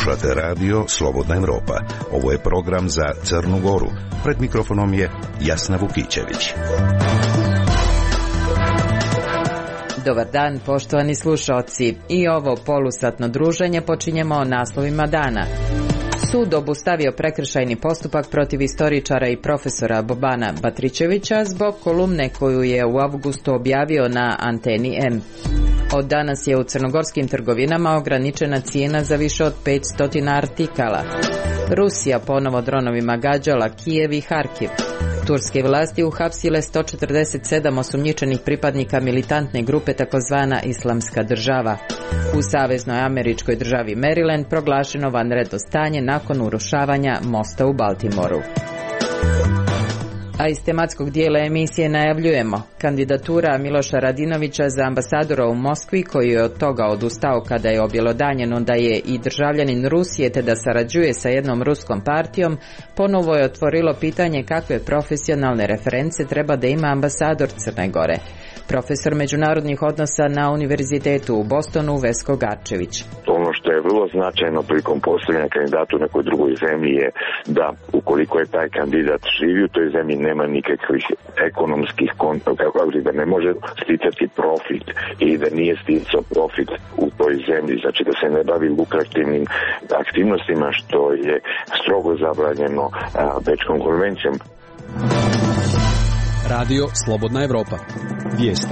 Slušate radio Slobodna Evropa. Ovo je program za Crnu Goru. Pred mikrofonom je Jasna Vukićević. Dobar dan, poštovani slušaoci. I ovo polusatno druženje počinjemo naslovima dana. Sud obustavio prekršajni postupak protiv istoričara i profesora Bobana Batričevića zbog kolumne koju je u avgustu objavio na Anteni M. Od danas je u crnogorskim trgovinama ograničena cijena za više od 500 artikala. Rusija ponovo dronovima gađala Kijev i Harkiv. Turske vlasti uhapsile 147 osumnjičenih pripadnika militantne grupe takozvana Islamska država. U saveznoj američkoj državi Maryland proglašeno vanredno stanje nakon urušavanja mosta u Baltimoru. A iz tematskog dijela emisije najavljujemo kandidatura Miloša Radinovića za ambasadora u Moskvi, koji je od toga odustao kada je objelodanjeno da je i državljanin Rusije te da sarađuje sa jednom ruskom partijom, ponovo je otvorilo pitanje kakve profesionalne reference treba da ima ambasador Crne Gore. Profesor međunarodnih odnosa na Univerzitetu u Bostonu Vesko Garčević. Ono što je vrlo značajno prilikom postavljanja kandidata u nekoj drugoj zemlji je da ukoliko je taj kandidat živi u toj zemlji nema nikakvih ekonomskih da ne može sticati profit i da nije sticao profit u toj zemlji, znači da se ne bavi lukrativnim aktivnostima što je strogo zabranjeno Bečkom konvencijom. Radio Slobodna Evropa. Vijesti.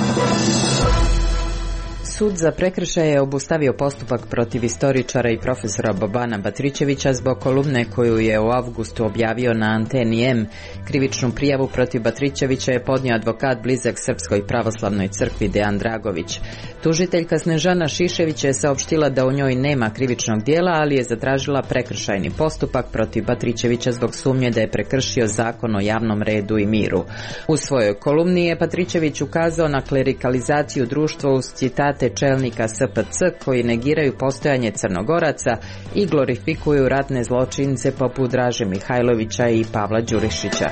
Sud za prekršaje je obustavio postupak protiv istoričara i profesora Bobana Batričevića zbog kolumne koju je u avgustu objavio na Anteni M. Krivičnu prijavu protiv Batričevića je podnio advokat blizak Srpskoj pravoslavnoj crkvi Dejan Dragović. Tužiteljka Snežana Šišević je saopštila da u njoj nema krivičnog dijela, ali je zatražila prekršajni postupak protiv Batričevića zbog sumnje da je prekršio zakon o javnom redu i miru. U svojoj kolumni je Batričević ukazao na klerikalizaciju društva uz citate čelnika SPC koji negiraju postojanje Crnogoraca i glorifikuju ratne zločince poput Draže Mihajlovića i Pavla Đurišića.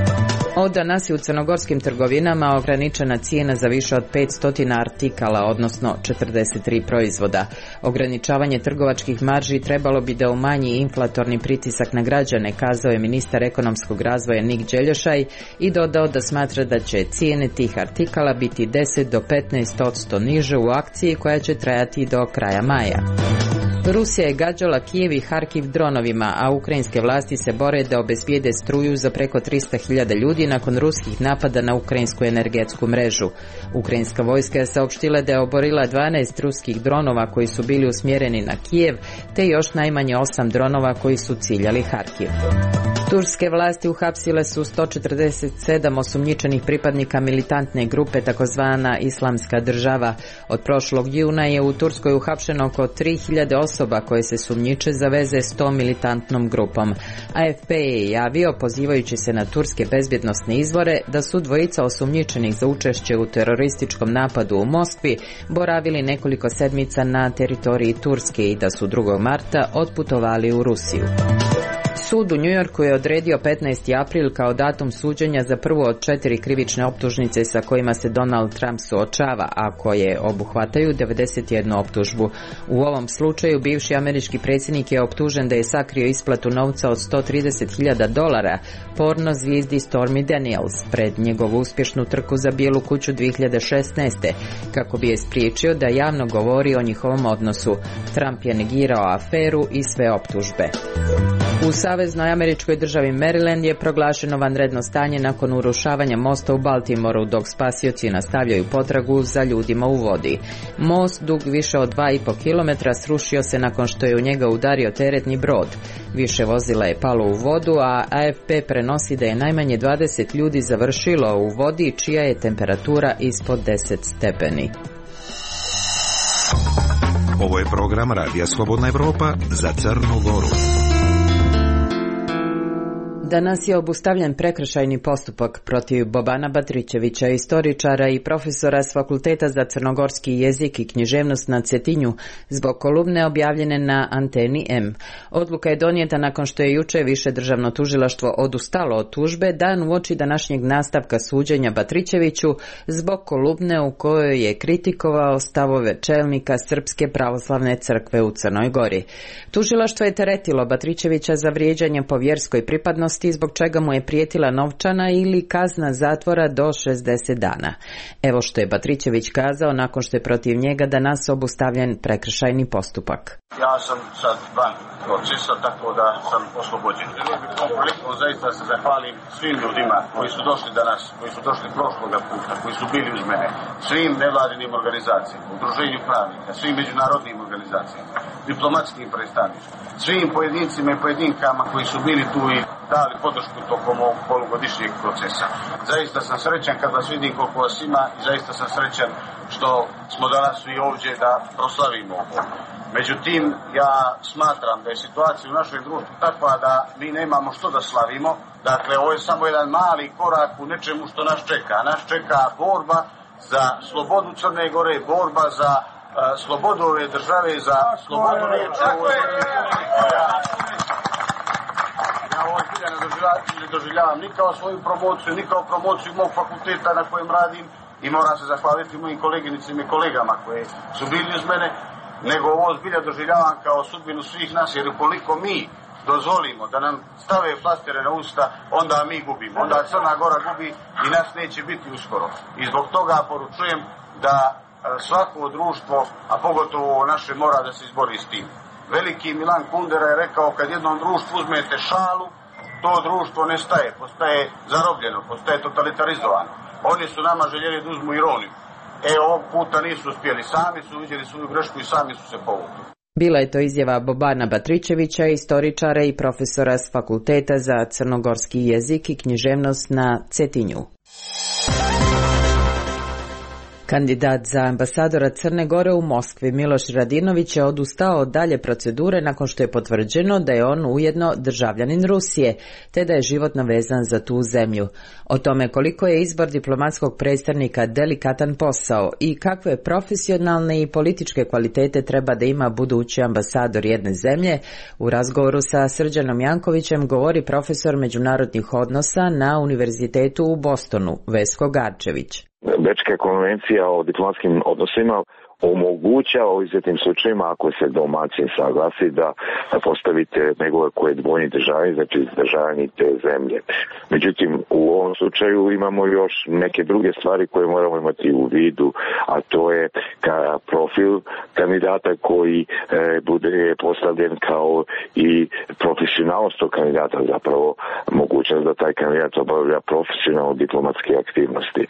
Od danas je u crnogorskim trgovinama ograničena cijena za više od 500 artikala, odnosno 43 proizvoda. Ograničavanje trgovačkih marži trebalo bi da umanji inflatorni pritisak na građane, kazao je ministar ekonomskog razvoja Nik Đeljošaj i dodao da smatra da će cijene tih artikala biti 10 do 15% niže u akciji koja će trajati do kraja maja. Rusija je gađala Kijev i Harkiv dronovima, a ukrajinske vlasti se bore da obezbijede struju za preko 300.000 ljudi nakon ruskih napada na ukrajinsku energetsku mrežu. Ukrajinska vojska je saopštila da je oborila 12 ruskih dronova koji su bili usmjereni na Kijev, te još najmanje 8 dronova koji su ciljali Harkiv. Turske vlasti uhapsile su 147 osumnjičenih pripadnika militantne grupe takozvana Islamska država. Od prošlog juna je u Turskoj uhapšeno oko 3000 osoba koje se sumnjiče za veze s tom militantnom grupom. AFP je javio, pozivajući se na turske bezbjednosne izvore, da su dvojica osumnjičenih za učešće u terorističkom napadu u Moskvi boravili nekoliko sedmica na teritoriji Turske i da su 2. marta otputovali u Rusiju. Sud u Njujorku je odredio 15. april kao datum suđenja za prvu od 4 krivične optužnice sa kojima se Donald Trump suočava, a koje obuhvataju 91 optužbu. U ovom slučaju bivši američki predsjednik je optužen da je sakrio isplatu novca od $130.000 porno zvijezdi Stormy Daniels pred njegovu uspješnu trku za Bijelu kuću 2016. kako bi je spriječio da javno govori o njihovom odnosu. Trump je negirao aferu i sve optužbe. U saveznoj američkoj državi Maryland je proglašeno vanredno stanje nakon urušavanja mosta u Baltimoru, dok spasioci nastavljaju potragu za ljudima u vodi. Most, dug više od 2,5 km, srušio se nakon što je u njega udario teretni brod. Više vozila je palo u vodu, a AFP prenosi da je najmanje 20 ljudi završilo u vodi, čija je temperatura ispod 10 stepeni. Ovo je program Radija Slobodna Evropa za Crnu Goru. Danas je obustavljen prekršajni postupak protiv Bobana Batrićevića, istoričara i profesora s Fakulteta za crnogorski jezik i književnost na Cetinju, zbog kolumne objavljene na Anteni M. Odluka je donijeta nakon što je juče Više državno tužilaštvo odustalo od tužbe dan uoči današnjeg nastavka suđenja Batrićeviću zbog kolumne u kojoj je kritikovao stavove čelnika Srpske pravoslavne crkve u Crnoj Gori. Tužilaštvo je teretilo Batrićevića za vrijeđanje po vjerskoj pripadnosti, zbog čega mu je prijetila novčana ili kazna zatvora do 60 dana. Evo što je Batrićević kazao nakon što je protiv njega danas obustavljen prekršajni postupak. Ja sam sad van procesa, tako da sam oslobođen. Želio bih ovom prilikom zaista se zahvalim svim ljudima koji su došli danas, koji su došli prošloga puta, koji su bili uz mene, svim nevladinim organizacijama, udruženju pravnika, svim međunarodnim organizacijama, diplomatskim predstavnicima, svim pojedincima i pojedinkama koji su bili tu i dali podršku tokom ovog polugodišnjeg procesa. Zaista sam srećan kad vas vidim koliko vas ima i zaista sam srećan što smo danas i ovdje da proslavimo ovo. Međutim, ja smatram da je situacija u našem društvu takva da mi nemamo što da slavimo. Dakle, ovo je samo jedan mali korak u nečemu što nas čeka. Nas čeka borba za slobodu Crne Gore, borba za slobodu ove države, za slobodu riječi. Ja ovo ne doživljavam ni kao svoju promociju, ni kao promociju mog fakulteta na kojem radim i moram se zahvaliti mojim koleginicima i kolegama koji su bili uz mene, nego ovo zbilja doživljavam kao sudbinu svih nas, jer ukoliko mi dozvolimo da nam stave plastere na usta, onda mi gubimo, onda Crna Gora gubi i nas neće biti uskoro. I zbog toga poručujem da svako društvo, a pogotovo naše, mora da se izbori s tim. Veliki Milan Kundera je rekao, kad jednom društvu uzmete šalu, to društvo nestaje, postaje zarobljeno, postaje totalitarizovan. Oni su nama željeli da uzmu ironiju. Ovog puta nisu uspjeli, sami su vidjeli svoju grešku i sami su se povukli. Bila je to izjava Bobana Batrićevića, istoričara i profesora s Fakulteta za crnogorski jezik i književnost na Cetinju. Kandidat za ambasadora Crne Gore u Moskvi Miloš Radinović je odustao od dalje procedure nakon što je potvrđeno da je on ujedno državljanin Rusije, te da je životno vezan za tu zemlju. O tome koliko je izbor diplomatskog predstavnika delikatan posao i kakve profesionalne i političke kvalitete treba da ima budući ambasador jedne zemlje, u razgovoru sa Srđanom Jankovićem govori profesor međunarodnih odnosa na Univerzitetu u Bostonu, Vesko Garčević. Bečka konvencija o diplomatskim odnosima omogućava u izuzetnim slučajevima, ako se domaćin saglasi, da postavite njegove koje dvojni državljani, znači državljani te zemlje. Međutim, u ovom slučaju imamo još neke druge stvari koje moramo imati u vidu, a to je profil kandidata koji bude postavljen, kao i profesionalnost tog kandidata, zapravo mogućnost da taj kandidat obavlja profesionalno diplomatske aktivnosti.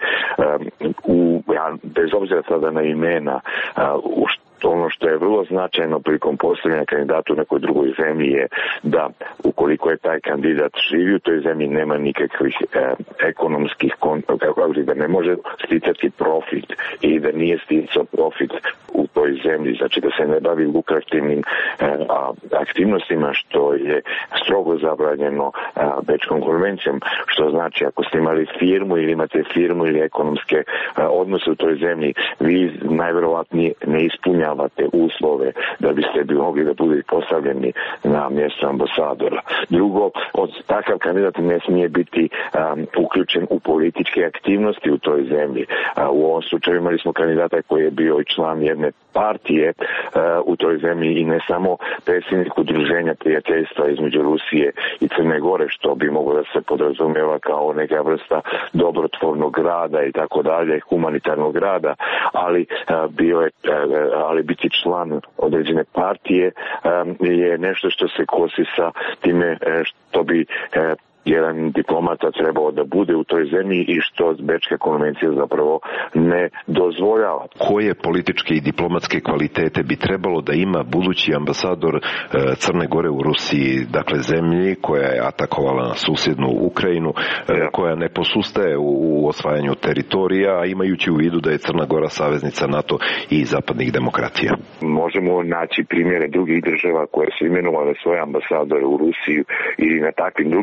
Bez obzira sada na imena, ono što je vrlo značajno prilikom postavljanja kandidata u nekoj drugoj zemlji je da ukoliko je taj kandidat živi u toj zemlji, nema nikakvih ekonomskih da ne može sticati profit i da nije sticao profit u toj zemlji, znači da se ne bavi lukrativnim aktivnostima, što je strogo zabranjeno Bečkom konvencijom, što znači ako ste imali firmu ili imate firmu ili ekonomske odnose u toj zemlji, vi najvjerovatnije ne ispunjavate uslove da biste mogli da budete postavljeni na mjesto ambasadora. Drugo, takav kandidat ne smije biti uključen u političke aktivnosti u toj zemlji. U ovom slučaju imali smo kandidata koji je bio i član jedne partije u toj zemlji i ne samo predsjednik udruženja prijateljstva između Rusije i Crne Gore, što bi moglo da se podrazumijeva kao neka vrsta dobrotvornog rada i tako dalje, humanitarnog rada, ali biti član određene partije je nešto što se kosi sa time što bi jedan diplomata trebao da bude u toj zemlji i što Bečka konvencija zapravo ne dozvoljava. Koje političke i diplomatske kvalitete bi trebalo da ima budući ambasador Crne Gore u Rusiji, dakle zemlji koja je atakovala na susjednu Ukrajinu, koja ne posustaje u osvajanju teritorija, a imajući u vidu da je Crna Gora saveznica NATO i zapadnih demokratija? Možemo naći primjere drugih država koje su imenovale svoje ambasadore u Rusiju ili na takvim drugim mjestima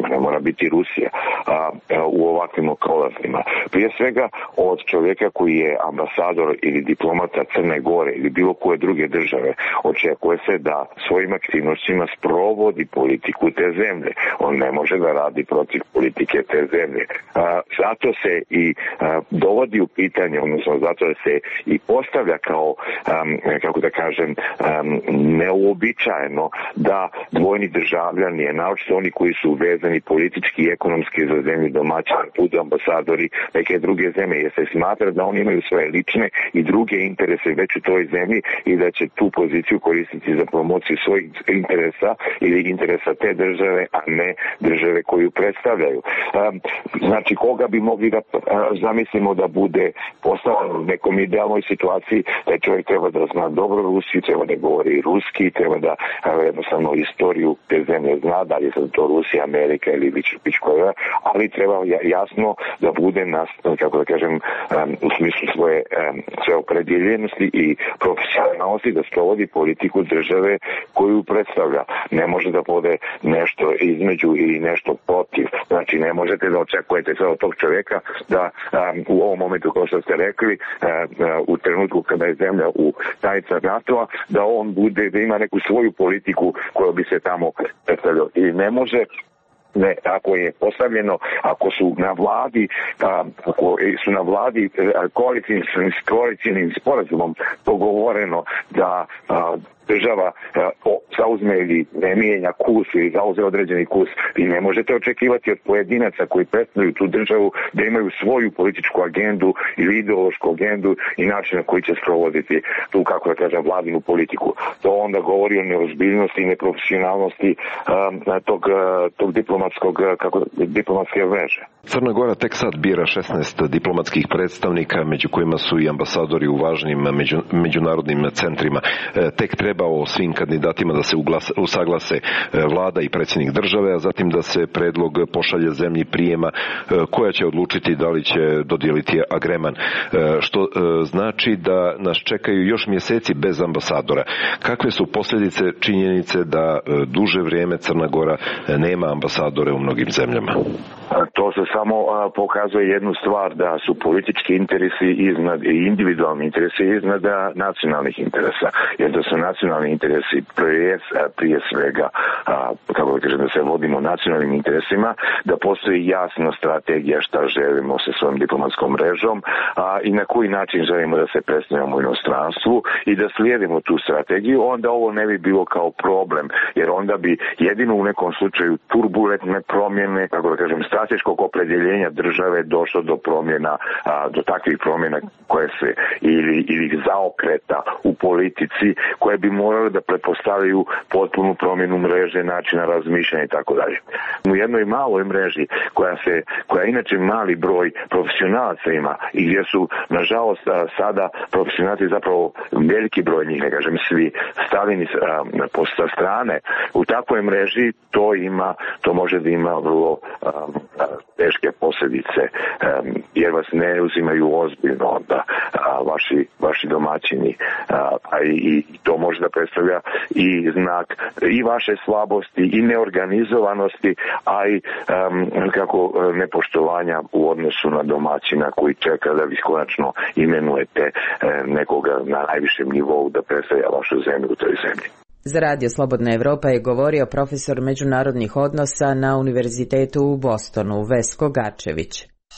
okolnostima, ne mora biti Rusija u ovakvim okolnostima. Prije svega od čovjeka koji je ambasador ili diplomata Crne Gore ili bilo koje druge države očekuje se da svojim aktivnostima sprovodi politiku te zemlje. On ne može da radi protiv politike te zemlje. Zato se i dovodi u pitanje, odnosno zato se i postavlja kao, kako da kažem, neuobičajeno da dvojni državljani, naročito oni koji su vezani politički i ekonomski za zemlju domaćina, budu ambasadori neke druge zemlje, jer se smatra da oni imaju svoje lične i druge interese već u toj zemlji i da će tu poziciju koristiti za promociju svojih interesa ili interesa te države, a ne države koju predstavljaju. Znači, koga bi mogli da zamislimo da bude postavljen u nekom idealnoj situaciji, da čovjek treba da zna dobro Rusiju, treba da govori ruski, treba da jednostavno istoriju te zemlje zna, da li je to Rusija, Amerika ili koja, ali treba jasno da bude kako da kažem, u smislu svoje opredjeljenosti i profesionalnosti da sprovodi politiku države koju predstavlja. Ne može da bude nešto između ili nešto protiv. Znači, ne možete da očekujete sve od tog čovjeka da u ovom momentu, kao što ste rekli, u trenutku kada je zemlja u tajca NATO-a, da on bude, da ima neku svoju politiku koja bi se tamo predstavljala. I ne može. Ne, ako je postavljeno, ako su na vladi koalicijnim sporazumom dogovoreno da država zauzme ili ne mijenja kurs ili zauze određeni kurs, vi ne možete očekivati od pojedinaca koji predstavljaju tu državu da imaju svoju političku agendu ili ideološku agendu i način na koji će sprovoditi tu, kako da kažem, vladinu politiku. To onda govori o neozbiljnosti i neprofesionalnosti tog diplomatske mreže. Crna Gora tek sad bira 16 diplomatskih predstavnika, među kojima su i ambasadori u važnim međunarodnim centrima. Tek treba o svim kandidatima da se usaglase vlada i predsjednik države, a zatim da se predlog pošalje zemlji prijema koja će odlučiti da li će dodijeliti agreman. Što znači da nas čekaju još mjeseci bez ambasadora. Kakve su posljedice činjenice da duže vrijeme Crna Gora nema ambasadore u mnogim zemljama? To se samo pokazuje jednu stvar, da su politički interesi iznad i individualni interesi iznad nacionalnih interesa. Jer da su nacionalni interesi prije svega, kako da kažem, da se vodimo nacionalnim interesima, da postoji jasna strategija šta želimo sa svojom diplomatskom mrežom i na koji način želimo da se predstavljamo u inostranstvu i da slijedimo tu strategiju, onda ovo ne bi bilo kao problem, jer onda bi jedino u nekom slučaju turbulentne promjene, kako da kažem, strateškog opredjeljenja države došlo do promjena, do takvih promjena koje se ili zaokreta u politici, koje bi morale da pretpostavljaju potpunu promjenu mreže, načina razmišljanja i tako dalje. U jednoj maloj mreži koja inače mali broj profesionalaca ima i gdje su nažalost sada profesionalci zapravo veliki broj njih, ne kažem svi, stavljeni sa strane, u takvoj mreži to može da ima vrlo teške posljedice, jer vas ne uzimaju ozbiljno onda vaši domaćini, i to može da predstavlja i znak i vaše slabosti i neorganizovanosti, a i nepoštovanja u odnosu na domaćina koji čeka da vi konačno imenujete nekoga na najvišem nivou da predstavlja vašu zemlju u toj zemlji. Za Radio Slobodna Evropa je govorio profesor međunarodnih odnosa na Univerzitetu u Bostonu, Vesko Garčević.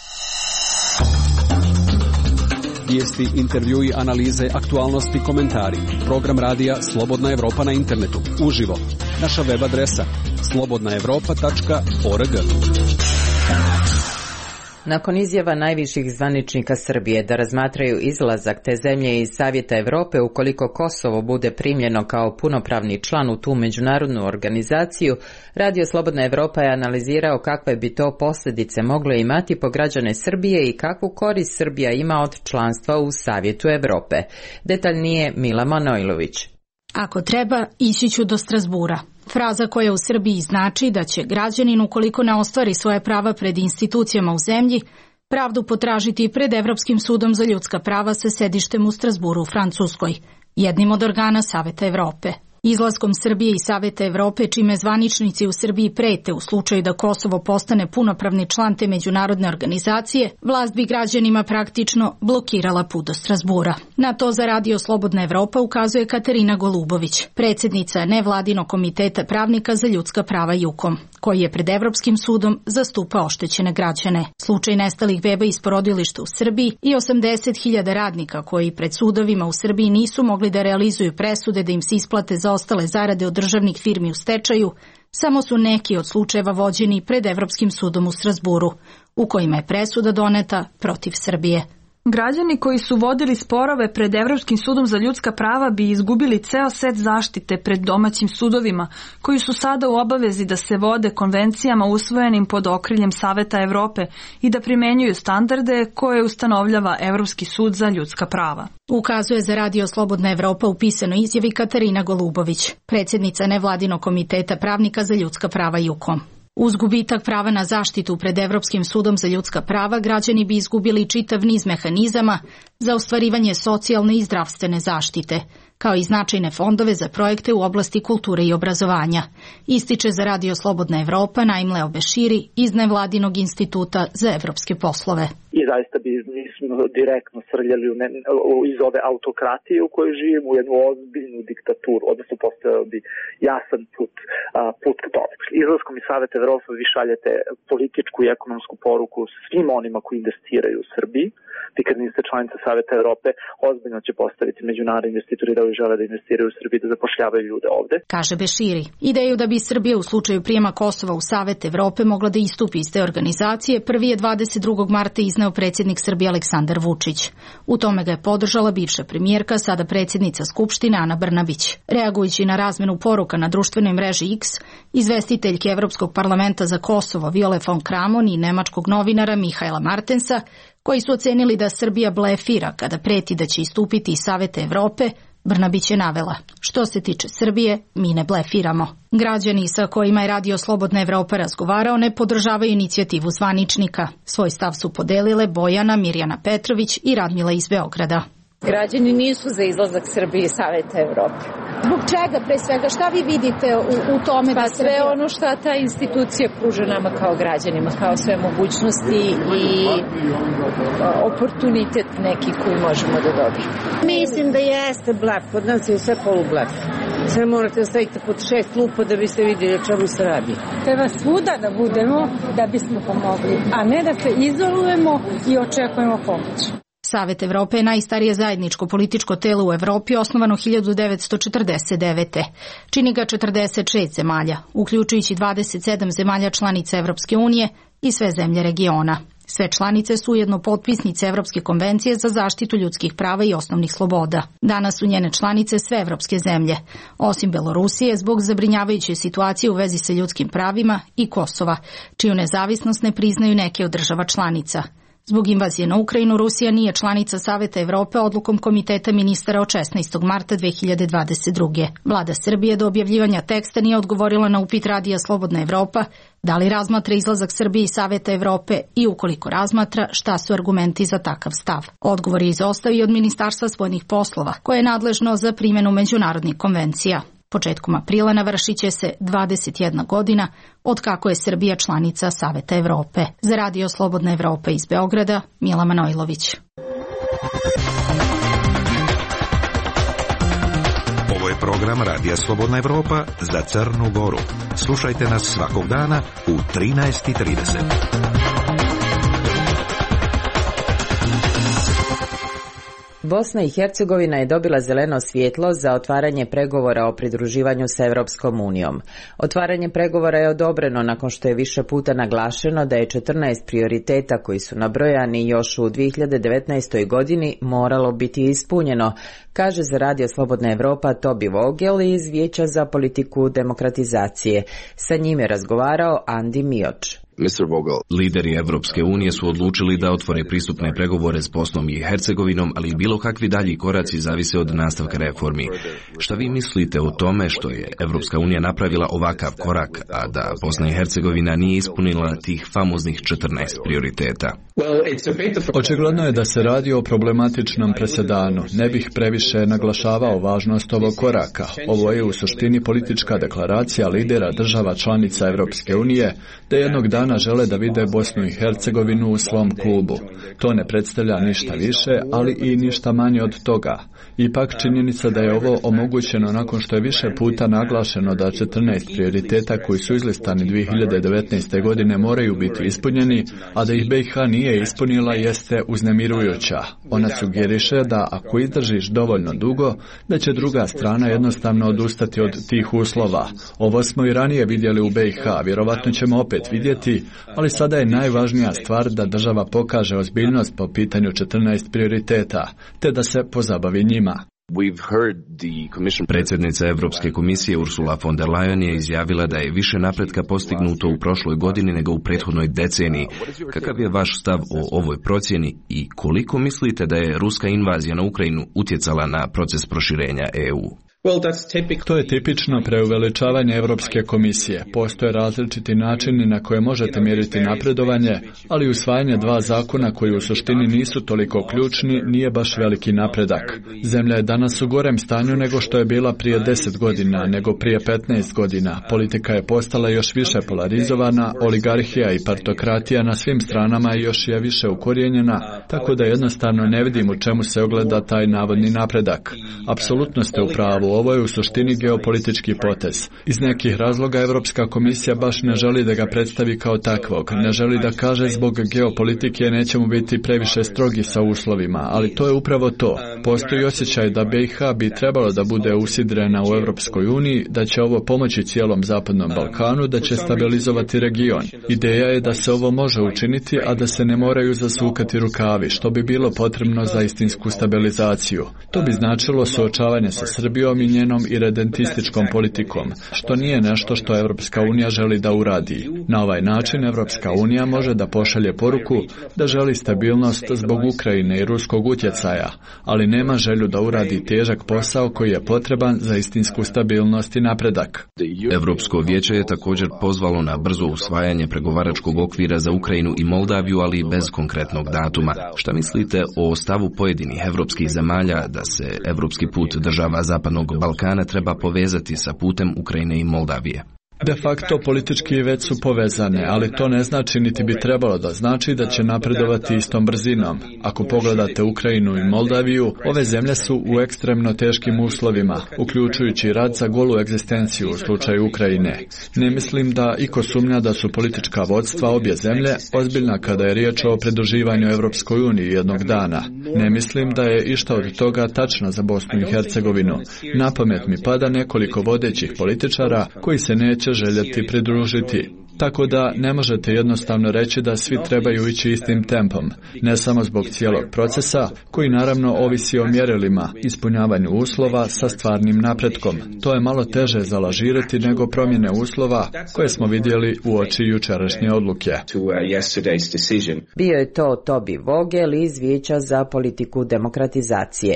Vijesti, intervjui, analize, aktualnosti, komentari. Program radija Slobodna Evropa na internetu. Uživo. Naša web adresa slobodnaevropa.org. Nakon izjava najviših zvaničnika Srbije da razmatraju izlazak te zemlje iz Savjeta Evrope ukoliko Kosovo bude primljeno kao punopravni član u tu međunarodnu organizaciju, Radio Slobodna Evropa je analizirao kakve bi to posljedice mogle imati po građane Srbije i kakvu korist Srbija ima od članstva u Savjetu Evrope. Detaljnije Mila Manojlović. Ako treba, ići ću do Strasbura. Fraza koja u Srbiji znači da će građanin, ukoliko ne ostvari svoje prava pred institucijama u zemlji, pravdu potražiti pred Evropskim sudom za ljudska prava sa sedištem u Strasburu u Francuskoj, jednim od organa Saveta Evrope. Izlaskom Srbije i Saveta Evrope, čime zvaničnici u Srbiji prete u slučaju da Kosovo postane punopravni član te međunarodne organizacije, vlast bi građanima praktično blokirala put do Strazbura. Na to za Radio Slobodna Evropa ukazuje Katarina Golubović, predsjednica nevladinog komiteta pravnika za ljudska prava JUKOM, koji je pred Evropskim sudom zastupa oštećene građane. Slučaj nestalih beba iz porodilišta u Srbiji i 80.000 radnika koji pred sudovima u Srbiji nisu mogli da realizuju presude da im se isplate za ostale zarade od državnih firmi u stečaju, samo su neki od slučajeva vođeni pred Evropskim sudom u Strazburu, u kojima je presuda doneta protiv Srbije. Građani koji su vodili sporove pred Evropskim sudom za ljudska prava bi izgubili ceo set zaštite pred domaćim sudovima, koji su sada u obavezi da se vode konvencijama usvojenim pod okriljem Saveta Evrope i da primenjuju standarde koje ustanovljava Evropski sud za ljudska prava. Ukazuje za Radio Slobodna Evropa u pisanoj izjavi Katarina Golubović, predsjednica nevladinog komiteta pravnika za ljudska prava JUKOM. Uz gubitak prava na zaštitu pred Evropskim sudom za ljudska prava, građani bi izgubili čitav niz mehanizama za ostvarivanje socijalne i zdravstvene zaštite, kao i značajne fondove za projekte u oblasti kulture i obrazovanja. Ističe za Radio Slobodna Evropa Naimleo Beširi iz Nevladinog instituta za evropske poslove. I zaista bi nismo direktno srljali iz ove autokratije u kojoj živimo u jednu ozbiljnu diktaturu, odnosno postojao bi jasan put k tome. Izlaskom iz Saveta Evrope vi šaljete političku i ekonomsku poruku svim onima koji investiraju u Srbiji. Vi kad niste članica Saveta Evrope, ozbiljno će postaviti međunarodni investitori da žele da investiraju u Srbiji, da zapošljavaju ljude ovde. Kaže Beširi, ideju da bi Srbija u slučaju prijema Kosova u Savet Evrope mogla da istupi iz te organizacije, prvi je 22. marta izneo predsjednik Srbije Aleksandar Vučić. U tome ga je podržala bivša premijerka, sada predsjednica Skupštine Ana Brnabić. Reagujući na razmenu poruka na društvenoj mreži X, izvestiteljke Evropskog parlamenta za Kosovo Viole von Kramon i nemačkog novinara Mihaela Martensa, koji su ocenili da Srbija blefira kada preti da će istupiti iz Saveta Evrope, Brnabić je navela: što se tiče Srbije, mi ne blefiramo. Građani sa kojima je Radio Slobodna Evropa razgovarao ne podržavaju inicijativu zvaničnika. Svoj stav su podelile Bojana, Mirjana Petrović i Radmila iz Beograda. Građani nisu za izlazak Srbije iz Saveta Evrope. Zbog čega, pre svega, šta vi vidite u tome da sve ono što ta institucija pruža nama kao građanima, kao sve mogućnosti i oportunitet neki koji možemo da dobijemo? Mislim da jeste blef, kod nas je sve polublef. Sve morate da stavite pod 6 lupa da biste vidjeli o čemu se radi. Treba svuda da budemo da bismo pomogli, a ne da se izolujemo i očekujemo pomoć. Savet Evrope je najstarije zajedničko političko telo u Evropi, osnovano 1949. Čini ga 46 zemalja, uključujući 27 zemalja članica Evropske unije i sve zemlje regiona. Sve članice su ujedno potpisnice Evropske konvencije za zaštitu ljudskih prava i osnovnih sloboda. Danas su njene članice sve evropske zemlje, osim Belorusije zbog zabrinjavajuće situacije u vezi sa ljudskim pravima i Kosova, čiju nezavisnost ne priznaju neke od država članica. Zbog invazije na Ukrajinu, Rusija nije članica Saveta Evrope odlukom Komiteta ministara od 16. marta 2022. Vlada Srbije do objavljivanja teksta nije odgovorila na upit Radija Slobodna Evropa da li razmatra izlazak Srbije iz Saveta Evrope i ukoliko razmatra, šta su argumenti za takav stav. Odgovor je izostao i od Ministarstva spoljnih poslova, koje je nadležno za primjenu međunarodnih konvencija. Početkom aprila navršit će se 21 godina od kako je Srbija članica Saveta Evrope. Za Radio Slobodna Evropa iz Beograda, Mila Manojlović. Ovo je program Radija Slobodna Evropa za Crnu Goru. Slušajte nas svakog dana u 13:30. Bosna i Hercegovina je dobila zeleno svjetlo za otvaranje pregovora o pridruživanju sa Europskom unijom. Otvaranje pregovora je odobreno nakon što je više puta naglašeno da je 14 prioriteta koji su nabrojani još u 2019. godini moralo biti ispunjeno, kaže za Radio Slobodna Evropa Tobi Vogel iz Vijeća za politiku demokratizacije. Sa njim je razgovarao Andi Mioč. Lideri Evropske unije su odlučili da otvore pristupne pregovore s Bosnom i Hercegovinom, ali bilo kakvi dalji koraci zavise od nastavka reformi. Šta vi mislite o tome što je Evropska unija napravila ovakav korak, a da Bosna i Hercegovina nije ispunila tih famoznih 14 prioriteta? Očigledno je da se radi o problematičnom presedanu. Ne bih previše naglašavao važnost ovog koraka. Ovo je u suštini politička deklaracija lidera država članica Evropske unije da jednog dana žele da vide Bosnu i Hercegovinu u svom klubu. To ne predstavlja ništa više, ali i ništa manje od toga. Ipak činjenica da je ovo omogućeno nakon što je više puta naglašeno da 14 prioriteta koji su izlistani 2019. godine moraju biti ispunjeni, a da ih BiH nije ispunila jeste uznemirujuća. Ona sugeriše da ako izdržiš dovoljno dugo, da će druga strana jednostavno odustati od tih uslova. Ovo smo i ranije vidjeli u BiH, vjerovatno ćemo opet vidjeti, ali sada je najvažnija stvar da država pokaže ozbiljnost po pitanju 14 prioriteta, te da se pozabavi njima. Predsjednica Europske komisije Ursula von der Leyen je izjavila da je više napretka postignuto u prošloj godini nego u prethodnoj deceniji. Kakav je vaš stav o ovoj procjeni i koliko mislite da je ruska invazija na Ukrajinu utjecala na proces proširenja EU? To je tipično preuveličavanje Europske komisije. Postoje različiti načini na koje možete mjeriti napredovanje, ali usvajanje dva zakona koji u suštini nisu toliko ključni nije baš veliki napredak. Zemlja je danas u gorem stanju nego što je bila prije 10 godina, nego prije 15 godina. Politika je postala još više polarizovana, oligarhija i partokratija na svim stranama još je više ukorijenjena, tako da jednostavno ne vidim u čemu se ogleda taj navodni napredak. Apsolutno ste u pravu. Ovo je u suštini geopolitički potez. Iz nekih razloga Europska komisija baš ne želi da ga predstavi kao takvog. Ne želi da kaže zbog geopolitike nećemo biti previše strogi sa uslovima, ali to je upravo to. Postoji osjećaj da BiH bi trebalo da bude usidrena u Europskoj uniji, da će ovo pomoći cijelom Zapadnom Balkanu, da će stabilizovati region. Ideja je da se ovo može učiniti, a da se ne moraju zasukati rukavi, što bi bilo potrebno za istinsku stabilizaciju. To bi značilo suočavanje sa Srbijom i njenom iredentističkom politikom, što nije nešto što Evropska unija želi da uradi. Na ovaj način Evropska unija može da pošalje poruku da želi stabilnost zbog Ukrajine i ruskog utjecaja, ali nema želju da uradi težak posao koji je potreban za istinsku stabilnost i napredak. Europsko vijeće je također pozvalo na brzo usvajanje pregovaračkog okvira za Ukrajinu i Moldaviju, ali bez konkretnog datuma. Šta mislite o stavu pojedinih evropskih zemalja da se evropski put država Zapadnog Balkana treba povezati sa putem Ukrajine i Moldavije? De facto politički već su povezane, ali to ne znači niti bi trebalo da znači da će napredovati istom brzinom. Ako pogledate Ukrajinu i Moldaviju, ove zemlje su u ekstremno teškim uslovima, uključujući rat za golu egzistenciju u slučaju Ukrajine. Ne mislim da iko sumnja da su politička vodstva obje zemlje ozbiljna kada je riječ o pridruživanju Europskoj uniji jednog dana. Ne mislim da je išta od toga tačno za Bosnu i Hercegovinu. Na pamet mi pada nekoliko vodećih političara koji se neće željeti pridružiti. Tako da ne možete jednostavno reći da svi trebaju ići istim tempom, ne samo zbog cijelog procesa, koji naravno ovisi o mjerilima, ispunjavanju uslova sa stvarnim napretkom. To je malo teže zalažirati nego promjene uslova koje smo vidjeli u oči jučerašnje odluke. Bio je to Tobi Vogel iz Vijeća za politiku demokratizacije.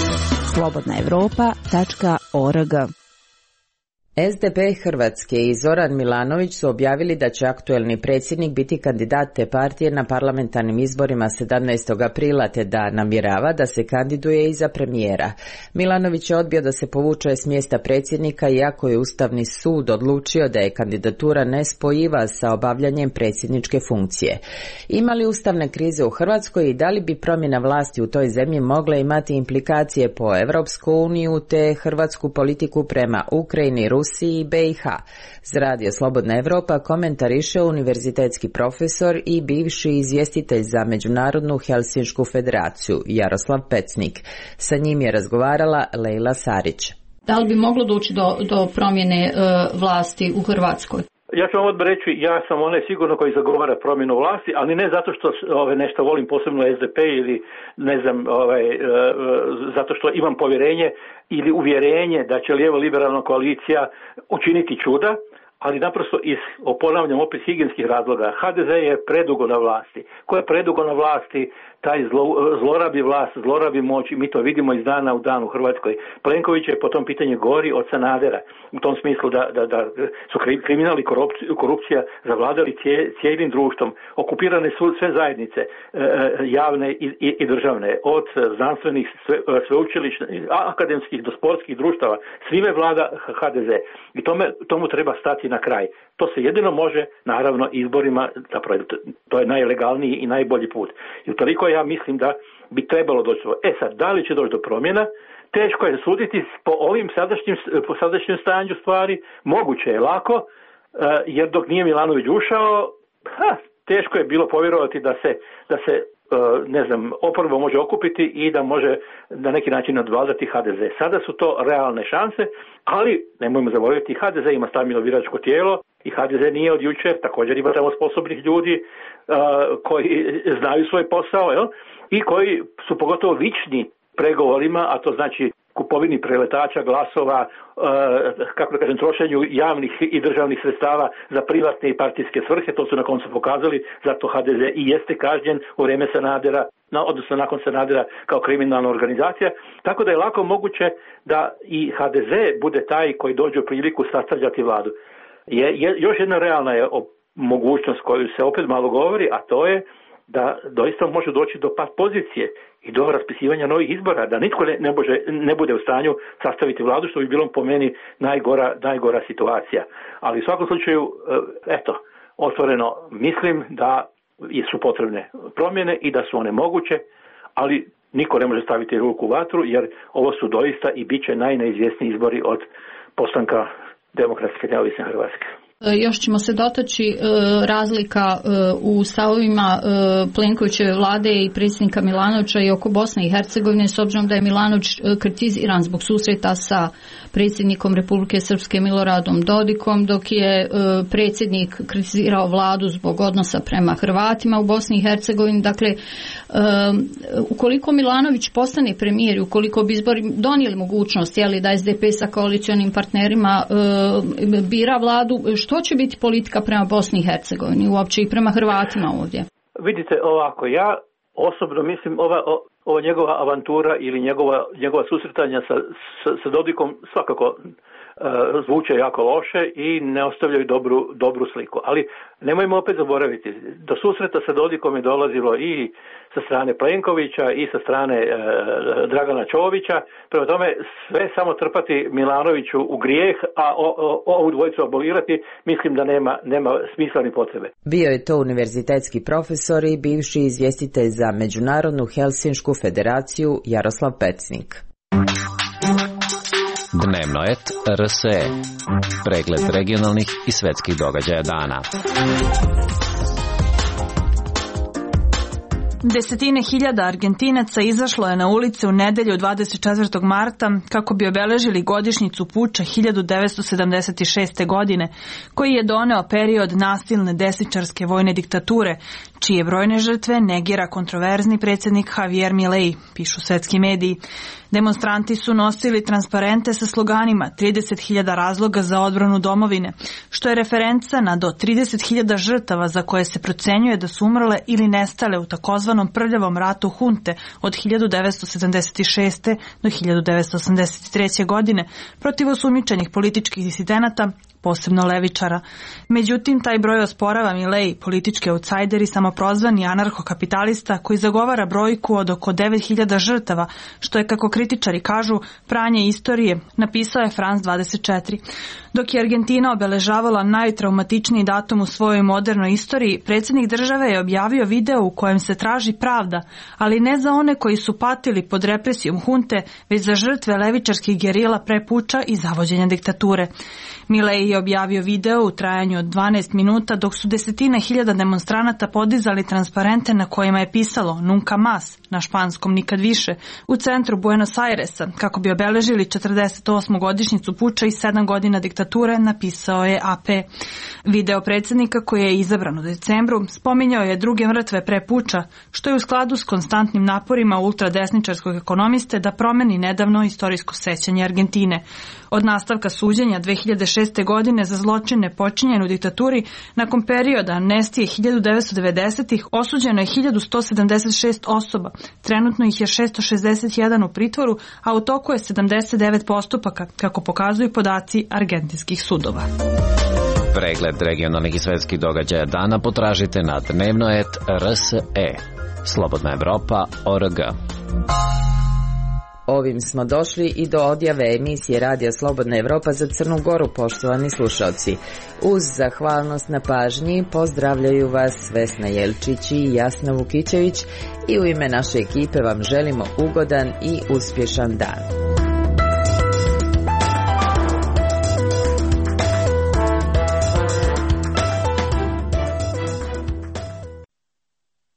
slobodnaevropa.org. SDP Hrvatske i Zoran Milanović su objavili da će aktuelni predsjednik biti kandidat te partije na parlamentarnim izborima 17. aprila te da namjerava da se kandiduje i za premijera. Milanović je odbio da se povuče s mjesta predsjednika iako je Ustavni sud odlučio da je kandidatura nespojiva sa obavljanjem predsjedničke funkcije. Ima li ustavne krize u Hrvatskoj i da li bi promjena vlasti u toj zemlji mogla imati implikacije po Europsku uniju te hrvatsku politiku prema Ukrajini, Rusiji i BiH? Za Radio Slobodna Evropa komentariše univerzitetski profesor i bivši izvjestitelj za Međunarodnu Helsinšku federaciju Jaroslav Pecnik. Sa njim je razgovarala Lejla Sarić. Da li bi moglo doći do promjene vlasti u Hrvatskoj? Ja ću vam odmah reći, ja sam onaj sigurno koji zagovara promjenu vlasti, ali ne zato što nešto volim posebno SDP ili ne znam, zato što imam povjerenje ili uvjerenje da će lijevo-liberalna koalicija učiniti čuda, ali naprosto ponavljam opet higijenskih razloga. HDZ je predugo na vlasti. Ko je predugo na vlasti, taj zlorabi vlast, zlorabi moć i mi to vidimo iz dana u dan u Hrvatskoj. Plenković je po tom pitanju gori od Sanadera. U tom smislu da su kriminal i korupcija zavladali cijelim društvom. Okupirane su sve zajednice, javne i državne, od znanstvenih, sveučilišnih, akademskih do sportskih društava. Svime vlada HDZ. I tomu treba stati na kraj. To se jedino može, naravno, izborima, zapravo to je najlegalniji i najbolji put. I utoliko ja mislim da bi trebalo doći. Sad, da li će doći do promjena? Teško je suditi po ovim sadašnjem stanju stvari. Moguće je lako, jer dok nije Milanović ušao, teško je bilo povjerovati da se oporba može okupiti i da može na neki način nadvladati HDZ. Sada su to realne šanse, ali nemojmo zaboraviti, HDZ ima stabilno biračko tijelo i HDZ nije od jučer, također ima tamo sposobnih ljudi koji znaju svoj posao, i koji su pogotovo vični pregovorima, a to znači kupovini preletača, glasova, trošenju javnih i državnih sredstava za privatne i partijske svrhe. To su na koncu pokazali, zato HDZ i jeste kažnjen u vrijeme Sanadera, odnosno nakon Sanadera kao kriminalna organizacija. Tako da je lako moguće da i HDZ bude taj koji dođe u priliku sastavljati vladu. Još jedna realna je mogućnost koju se opet malo govori, a to je da doista može doći do pad pozicije i do raspisivanja novih izbora, da nitko ne bude u stanju sastaviti vladu, što bi bilo po meni najgora situacija. Ali u svakom slučaju, otvoreno mislim da su potrebne promjene i da su one moguće, ali niko ne može staviti ruku u vatru, jer ovo su doista i bit će najneizvjesniji izbori od postanka demokratske neovisne Hrvatske. Još ćemo se dotaći razlika u stavovima Plenkovićeve vlade i predsjednika Milanovića i oko Bosne i Hercegovine, s obzirom da je Milanović kritiziran zbog susreta sa predsjednikom Republike Srpske Miloradom Dodikom, dok je predsjednik kritizirao vladu zbog odnosa prema Hrvatima u Bosni i Hercegovini. Dakle, ukoliko Milanović postane premijer, ukoliko bi izbori donijeli mogućnost da SDP sa koalicionim partnerima bira vladu, što će biti politika prema Bosni i Hercegovini, uopće i prema Hrvatima ovdje? Vidite, ovako, ja osobno mislim ova njegova avantura ili njegova susretanja sa Dodikom svakako zvuče jako loše i ne ostavljaju dobru sliku. Ali nemojmo opet zaboraviti, do susreta sa Dodikom je dolazilo i sa strane Plenkovića i sa strane Dragana Čovića. Prema tome, sve samo trpati Milanoviću u grijeh, a ovu dvojicu abolirati, mislim da nema smisla ni potrebe. Bio je to univerzitetski profesor i bivši izvjestitelj za Međunarodnu Helsinšku federaciju Jaroslav Pecnik. Dnevnoet RSE. Pregled regionalnih i svetskih događaja dana. Desetine hiljada Argentinaca izašlo je na ulice u nedelju 24. marta kako bi obeležili godišnjicu puča 1976. godine, koji je doneo period nasilne desničarske vojne diktature, čije brojne žrtve negira kontroverzni predsjednik Javier Milei, pišu svetski mediji. Demonstranti su nosili transparente sa sloganima 30.000 razloga za odbranu domovine, što je referenca na do 30.000 žrtava za koje se procenjuje da su umrle ili nestale u takozvanom prljavom ratu hunte od 1976. do 1983. godine protiv osumnjičenih političkih disidenata, posebno levičara. Međutim, taj broj osporava Milei, politički outsider i samoprozvani anarhokapitalista koji zagovara brojku od oko 9.000 žrtava, što je, kako kritičari kažu, pranje istorije, napisao je France 24. Dok je Argentina obeležavala najtraumatičniji datum u svojoj modernoj istoriji, predsjednik države je objavio video u kojem se traži pravda, ali ne za one koji su patili pod represijom hunte, već za žrtve levičarskih gerila pre puča i zavođenja diktature. Milei je objavio video u trajanju od 12 minuta dok su desetine hiljada demonstranata podizali transparente na kojima je pisalo Nunca más, na španskom nikad više, u centru Buenos Airesa, kako bi obeležili 48. godišnjicu puča i 7 godina diktature, napisao je AP. Video predsjednika, koji je izabran u decembru, spominjao je druge mrtve pre puča, što je u skladu s konstantnim naporima ultradesničarskog ekonomiste da promeni nedavno istorijsko sećanje Argentine. Od nastavka suđenja 2006. godine godine za zločine počinjene u diktaturi, nakon perioda amnestije 1990-ih osuđeno je 1176 osoba, trenutno ih je 661 u pritvoru, a u toku je 79 postupaka, kako pokazuju podaci argentinskih sudova. Pregled regionalnih i svetskih događaja dana potražite na dnevnoet.rse. Slobodna Evropa.org. Ovim smo došli i do odjave emisije Radija Slobodna Evropa za Crnu Goru, poštovani slušalci. Uz zahvalnost na pažnji pozdravljaju vas Vesna Jelčić i Jasna Vukićević i u ime naše ekipe vam želimo ugodan i uspješan dan.